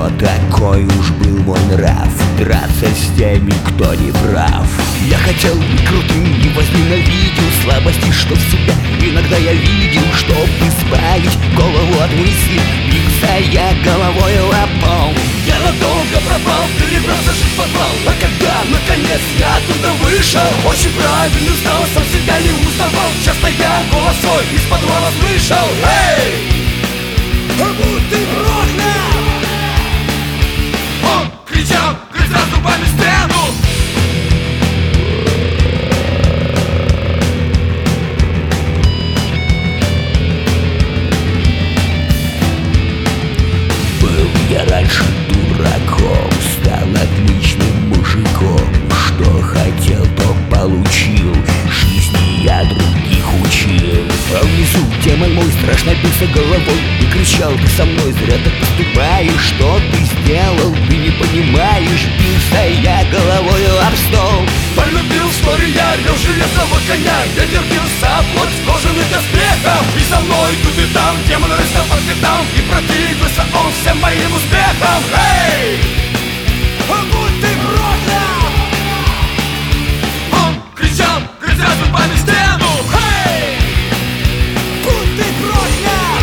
Но такой уж был мой нрав, драться с теми, кто не прав. Я хотел быть крутым и возненавидел слабости, что в себе иногда я видел. Чтоб избавить голову от мысли, биться я головой о пол. Я надолго пропал, перебрался жить в подвал. А когда наконец я оттуда вышел, очень правильно знал, сам себя не узнавал. Часто я голос свой из подвала слышал: эй! Будь ты проклят! Он кричал, грызя зубами стену. Был я раньше дураком, стал отличным мужиком. Что хотел, то получил, жизни я других учил. А внизу демон мой страшно бился головой и кричал: ты со мной зря так поступаешь. Что ты сделал, ты не понимаешь. Бился я головою об стол. Полюбил, что я рел железного коня. Я терпелся плоть с кожаных доспехов. И за мной тут и там демон рыскал по пятам. И противился он всем моим успехам. Эй! Будь ты проклят! Он кричал, грызя зубами стену. Эй! Будь ты проклят!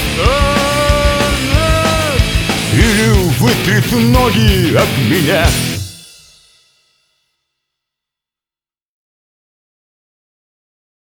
Вытрет ноги от меня.